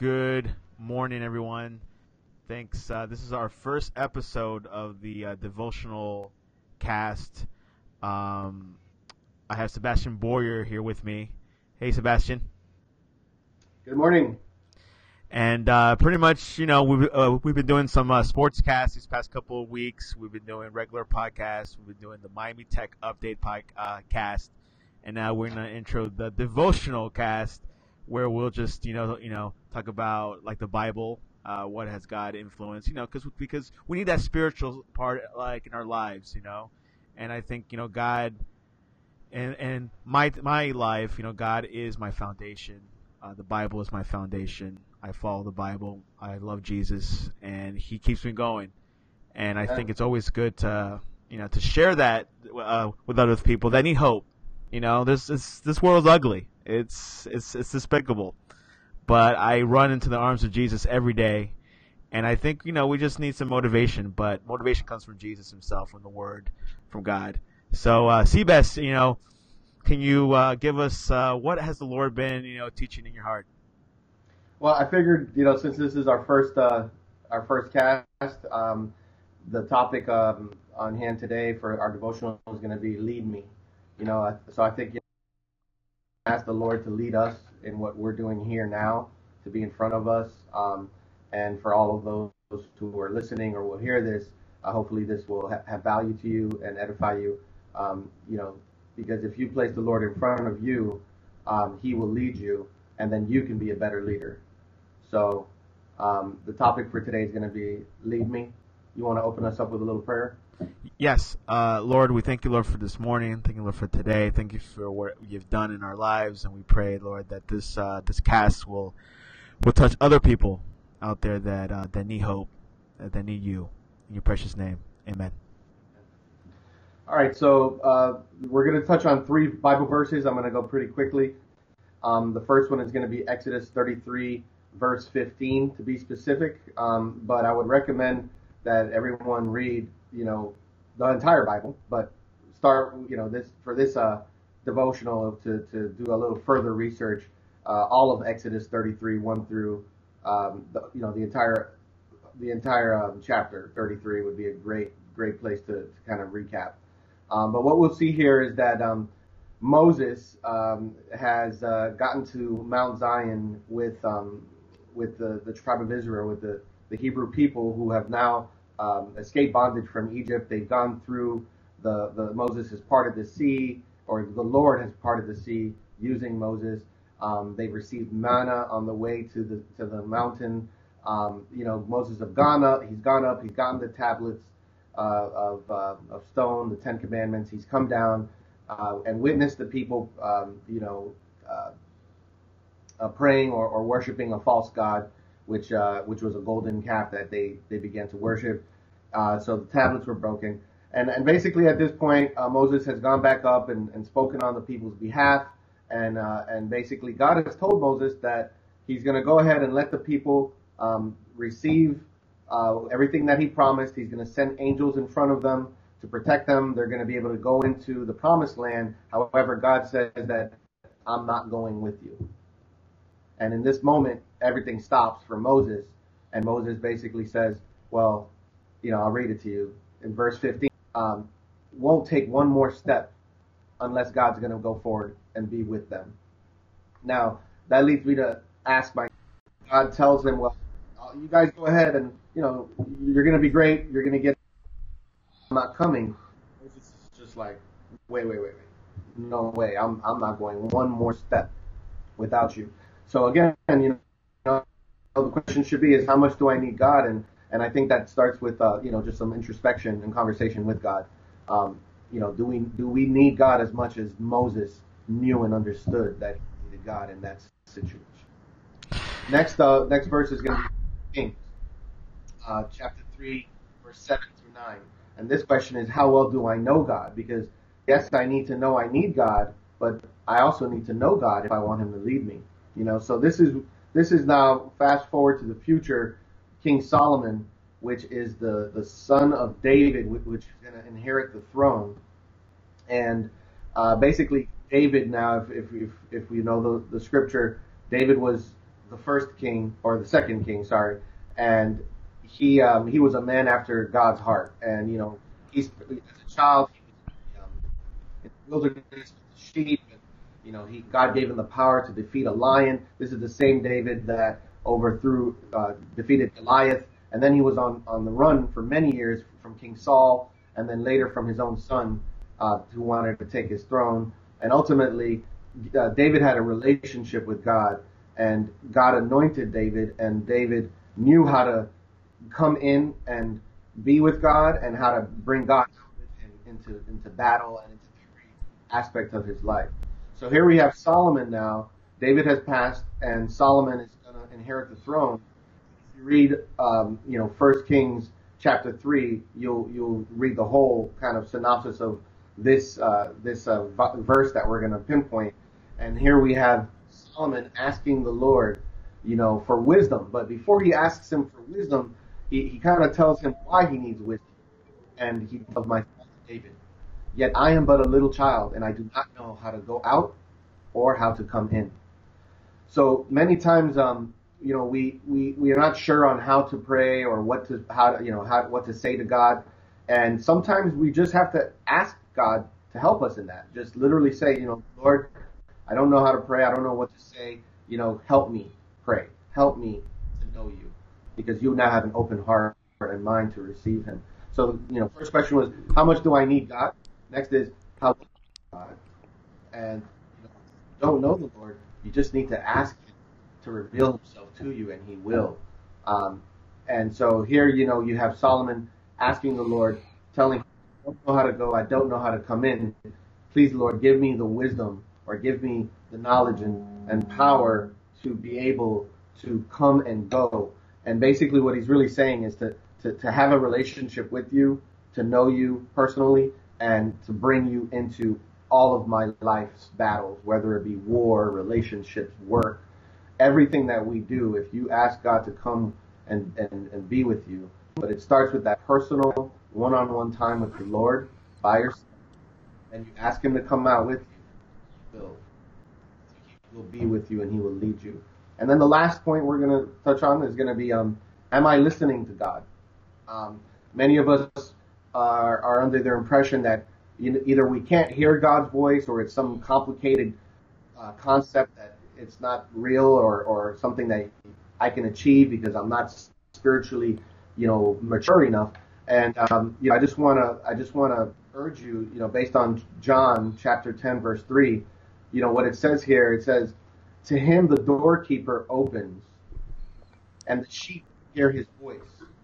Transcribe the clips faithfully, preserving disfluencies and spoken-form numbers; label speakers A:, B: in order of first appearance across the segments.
A: Good morning, everyone. Thanks. Uh, this is our first episode of the uh, devotional cast. Um, I have Sebastian Boyer here with me. Hey, Sebastian.
B: Good morning.
A: And uh, pretty much, you know, we've uh, we've been doing some uh, sports casts these past couple of weeks. We've been doing regular podcasts. We've been doing the Miami Tech Update podcast, uh, cast, and now we're gonna intro the devotional cast, where we'll just, you know, you know, talk about like the Bible, uh, what has God influenced, you know, because because we need that spiritual part like in our lives, you know, and I think you know God, and and my my life, you know, God is my foundation. Uh, the Bible is my foundation. I follow the Bible. I love Jesus, and He keeps me going. And I think it's always good to, you know, to share that uh, with other people that need hope. You know, this this this world's ugly. It's it's it's despicable. But I run into the arms of Jesus every day, and I think you know we just need some motivation. But motivation comes from Jesus Himself, from the Word, from God. So, uh, Seabass, you know, can you uh, give us uh, what has the Lord been, you know, teaching in your heart?
B: Well, I figured, you know, since this is our first uh, our first cast, um, the topic um, on hand today for our devotional is going to be "Lead Me." You know, I- so I think you know, ask the Lord to lead us in what we're doing here now, to be in front of us, um, and for all of those who are listening or will hear this, uh, hopefully this will ha- have value to you and edify you. Um, you know, because if you place the Lord in front of you, um, He will lead you, and then you can be a better leader. So um, the topic for today is going to be "Lead Me." You want to open us up with a little prayer?
A: Yes, uh, Lord, we thank you, Lord, for this morning. Thank you, Lord, for today. Thank you for what you've done in our lives, and we pray, Lord, that this uh, this cast will will touch other people out there that uh, that need hope, uh, that need you. In your precious name, Amen.
B: All right, so uh, we're going to touch on three Bible verses. I'm going to go pretty quickly. Um, the first one is going to be Exodus thirty-three, verse fifteen, to be specific. Um, but I would recommend that everyone read, you know, the entire Bible, but start, you know, this for this uh, devotional to, to do a little further research. Uh, all of Exodus thirty-three, one through, um, the, you know, the entire the entire um, chapter thirty-three would be a great great place to, to kind of recap. Um, but what we'll see here is that um, Moses um, has uh, gotten to Mount Zion with um, with the, the tribe of Israel, with the, the Hebrew people who have now um, escaped bondage from Egypt. They've gone through the, the Moses has parted the sea, or the Lord has parted the sea using Moses. Um, they've received manna on the way to the to the mountain. Um, you know, Moses have gone up. He's gone up. He's gotten the tablets uh, of uh, of stone, the Ten Commandments. He's come down uh, and witnessed the people, um, you know, uh, uh, praying or, or worshiping a false god, which uh, which was a golden calf that they they began to worship. Uh, so the tablets were broken, and and basically at this point, uh, Moses has gone back up and, and spoken on the people's behalf, and uh, and basically God has told Moses that He's going to go ahead and let the people um, receive uh, everything that He promised. He's going to send angels in front of them to protect them. They're going to be able to go into the promised land. However, God says that I'm not going with you. And in this moment, everything stops for Moses. And Moses basically says, well, you know, I'll read it to you. In verse fifteen, um, won't take one more step unless God's going to go forward and be with them. Now, that leads me to ask my, God tells him, well, you guys go ahead and, you know, you're going to be great. You're going to get, I'm not coming. Moses is just like, wait, wait, wait, wait. No way. I'm, I'm not going one more step without you. So again, you know, the question should be is how much do I need God? And and I think that starts with uh, you know, just some introspection and conversation with God. Um, you know, do we do we need God as much as Moses knew and understood that he needed God in that situation? Next, uh, next verse is going to be Kings, uh, chapter three, verse seven through nine. And this question is, how well do I know God? Because yes, I need to know I need God, but I also need to know God if I want Him to lead me. You know, so this is this is now fast forward to the future, King Solomon, which is the, the son of David, which is going to inherit the throne. And uh, basically, David now, if if if, if we know the, the scripture, David was the first king, or the second king, sorry, and he um, he was a man after God's heart. And you know, he's as a child, he was um, in the wilderness with the sheep, and you know, he God gave him the power to defeat a lion. This is the same David that overthrew, uh, defeated Goliath, and then he was on on the run for many years from King Saul, and then later from his own son, uh, who wanted to take his throne. And ultimately, uh, David had a relationship with God, and God anointed David, and David knew how to come in and be with God, and how to bring God with him into into battle and into every aspect of his life. So here we have Solomon now. David has passed, and Solomon is going to inherit the throne. If you read, um, you know, First Kings chapter three, you'll you'll read the whole kind of synopsis of this uh, this uh, verse that we're going to pinpoint. And here we have Solomon asking the Lord, you know, for wisdom. But before he asks him for wisdom, he, he kind of tells him why he needs wisdom. And he of my father David. Yet I am but a little child, and I do not know how to go out or how to come in. So many times, um, you know, we, we, we are not sure on how to pray or what to how to, you know, how what to say to God, and sometimes we just have to ask God to help us in that. Just literally say, you know, Lord, I don't know how to pray. I don't know what to say. You know, help me pray. Help me to know you, because you now have an open heart and mind to receive Him. So, you know, first question was, how much do I need God? Next is, how much do I need God? And you know, if you don't know the Lord, you just need to ask Him to reveal Himself to you, and He will. Um, and so here, you know, you have Solomon asking the Lord, telling him, I don't know how to go, I don't know how to come in. Please, Lord, give me the wisdom, or give me the knowledge and, and power to be able to come and go. And basically what he's really saying is to, to, to have a relationship with you, to know you personally, and to bring you into all of my life's battles, whether it be war, relationships, work, everything that we do. If you ask God to come and, and, and be with you, but it starts with that personal one-on-one time with the Lord by yourself, and you ask Him to come out with you, He will. He will be with you, and He will lead you. And then the last point we're going to touch on is going to be, um, am I listening to God? Um, many of us are, are under the impression that either we can't hear God's voice, or it's some complicated uh, concept that it's not real, or, or something that I can achieve because I'm not spiritually, you know, mature enough. And um, you know, I just want to, I just want to urge you, you know, based on John chapter ten, verse three, you know, what it says here. It says, "To him the doorkeeper opens, and the sheep hear his voice,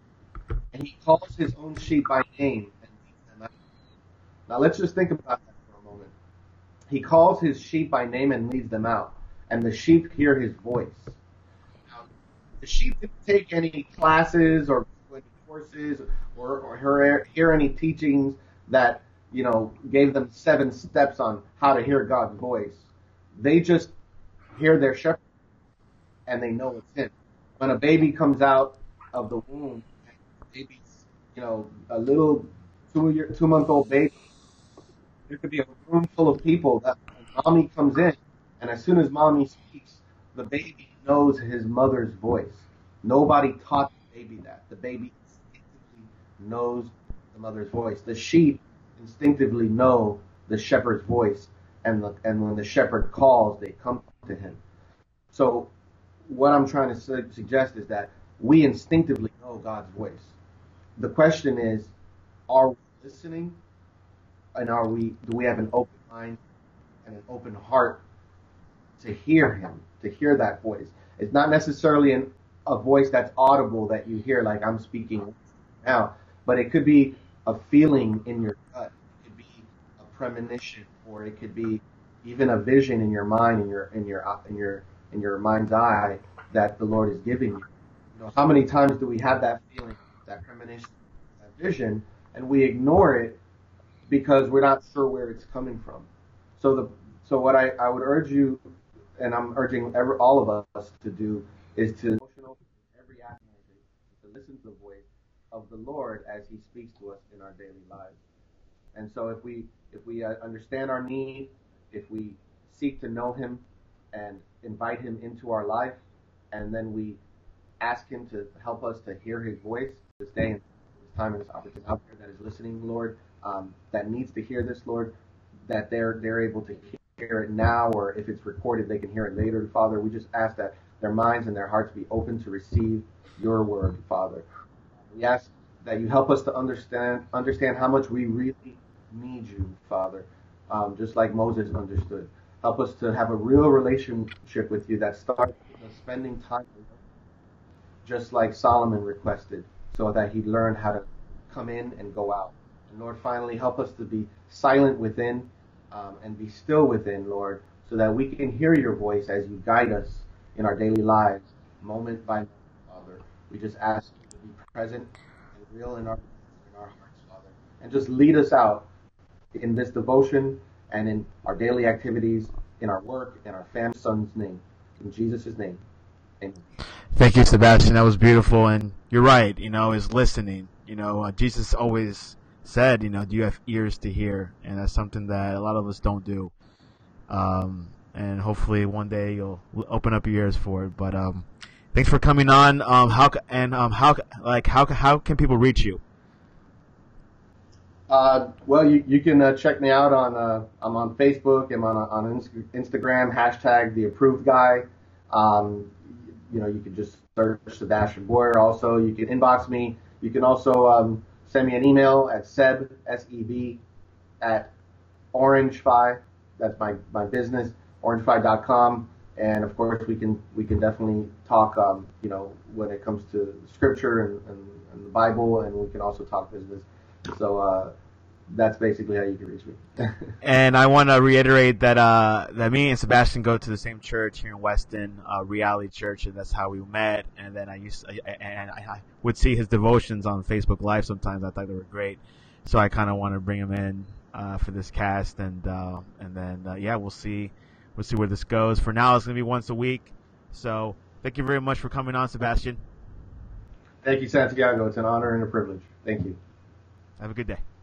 B: and he calls his own sheep by name and leads them out." Now let's just think about that for a moment. He calls his sheep by name and leads them out, and the sheep hear his voice. Now, the sheep didn't take any classes or any courses, or, or hear, hear any teachings that, you know, gave them seven steps on how to hear God's voice. They just hear their shepherd, and they know it's Him. When a baby comes out of the womb, baby's, you know, a little two year, two month old baby, there could be a room full of people that when mommy comes in, and as soon as mommy speaks, the baby knows his mother's voice. Nobody taught the baby that. The baby instinctively knows the mother's voice. The sheep instinctively know the shepherd's voice, and the, and when the shepherd calls, they come to him. So what I'm trying to su- suggest is that we instinctively know God's voice. The question is, are we listening? And are we, do we have an open mind and an open heart to hear Him, to hear that voice? It's not necessarily an, a voice that's audible that you hear like I'm speaking now, but it could be a feeling in your gut. It could be a premonition, or it could be even a vision in your mind, in your in your in your in your mind's eye that the Lord is giving you. You know, how many times do we have that feeling, that premonition, that vision, and we ignore it because we're not sure where it's coming from? So the so what I, I would urge you, and I'm urging every, all of us to do, is to emotional every aspect, to listen to the voice of the Lord as He speaks to us in our daily lives. And so if we if we uh, understand our need, if we seek to know Him and invite Him into our life, and then we ask Him to help us to hear His voice this day and this time and this opportunity out there that is listening, Lord, um, that needs to hear this, Lord, that they're they're able to hear it now, or if it's recorded, they can hear it later, Father. We just ask that their minds and their hearts be open to receive Your word, Father. We ask that You help us to understand understand how much we really need You, Father, um, just like Moses understood. Help us to have a real relationship with You that starts with spending time with You, just like Solomon requested, so that he learned how to come in and go out. And Lord, finally, help us to be silent within um, and be still within, Lord, so that we can hear Your voice as You guide us in our daily lives, moment by moment, Father. We just ask You to be present and real in our in our hearts, Father, and just lead us out in this devotion and in our daily activities, in our work, in our family, Son's name, in Jesus' name. Amen.
A: Thank you, Sebastian. That was beautiful, and you're right. You know, is listening. You know, uh, Jesus always said, you know, do you have ears to hear? And that's something that a lot of us don't do. Um, and hopefully one day you'll open up your ears for it. But um, thanks for coming on. Um, how and um, how like how how can people reach you?
B: Uh, well, you, you can uh, check me out on uh, I'm on Facebook. I'm on on Instagram, hashtag the approved guy. Um, you know, you can just search Sebastian Boyer. Also, you can inbox me. You can also um, send me an email at seb s e b at orangefy. That's my, my business, orangefy dot com. And of course, we can we can definitely talk. Um, you know, when it comes to Scripture and, and, and the Bible, and we can also talk business. So uh, that's basically how you can reach me.
A: And I want to reiterate that uh, that me and Sebastian go to the same church here in Weston, uh, Reality Church, and that's how we met. And then I used to, and I, I would see his devotions on Facebook Live sometimes. I thought they were great, so I kind of want to bring him in uh, for this cast, and uh, and then uh, yeah, we'll see we'll see where this goes. For now, it's gonna be once a week. So thank you very much for coming on, Sebastian.
B: Thank you, Santiago. It's an honor and a privilege. Thank you.
A: Have a good day.